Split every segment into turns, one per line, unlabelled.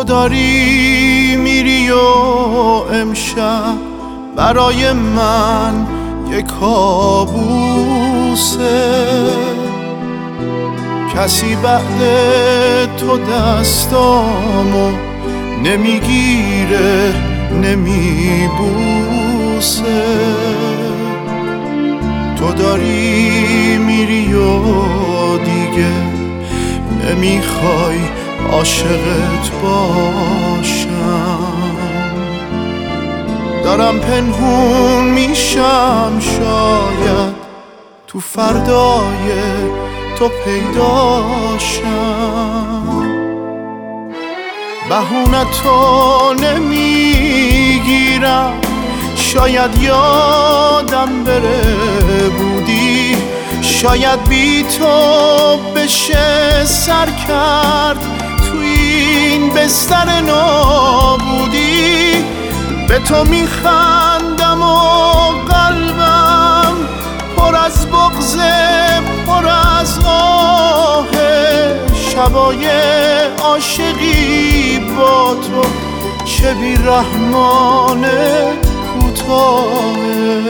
داری میری و امشب برای من یک کابوسه. کسی بعد تو دستامو نمیگیره نمیبوسه. تو داری میری و دیگه نمیخوای عاشقت باشم. دارم پنهون میشم شاید تو فردای تو پیداشم. بهونه تو نمیگیرم، شاید یادم بره بودی، شاید بی تو بشه سر کرد تو این بستر نابودی. به تو میخندم و قلبم پر از بغضه پر از آهه. شبای عاشقی با تو چه بی‌رحمانه کوتاهه.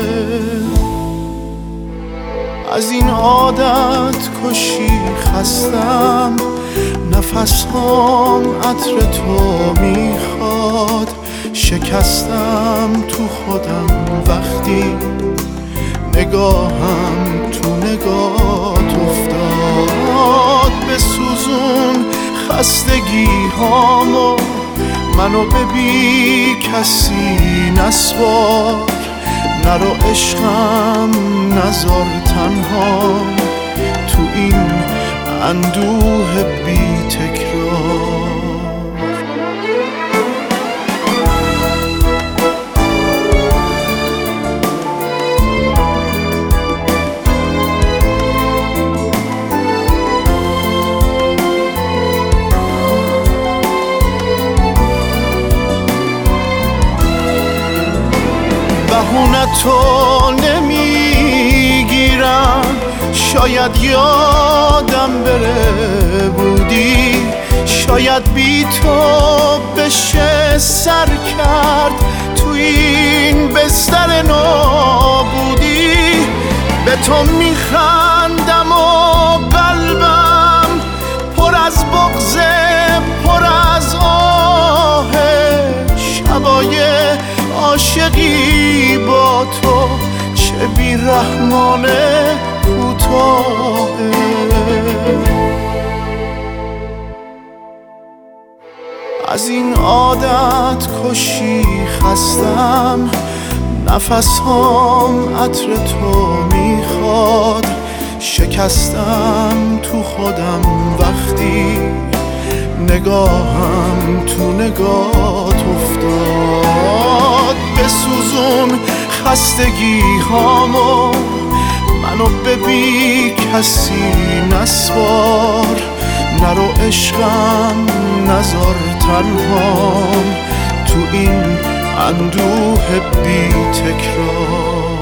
از این عادت کشی خستم، نفسهام عطر تو میخواد. شکستم تو خودم وقتی نگاهم تو نگات افتاد. بسوزون خستگی هامو، منو به بی کسی نسوار. نرو عشقم نذار تنها تو این اندوه بی تکرار. بهونه تو نمیگیرم، شاید یادم بره بودی، شاید بی تو بشه سر کرد تو این بستر نابودی. به تو میخندم و قلبم پر از بغضه پر از آهه. شبای عاشقی با تو چه بی‌رحمانه کوتاهه. از این عادت کشی خستم، نفسهام عطر تو میخواد. شکستم تو خودم وقتی نگاهم تو نگات افتاد. بسوزون خستگی هامو، منو به بی کسی نسوار. نرو عشقم نذار تنهام تو این اندوه بی تکرار.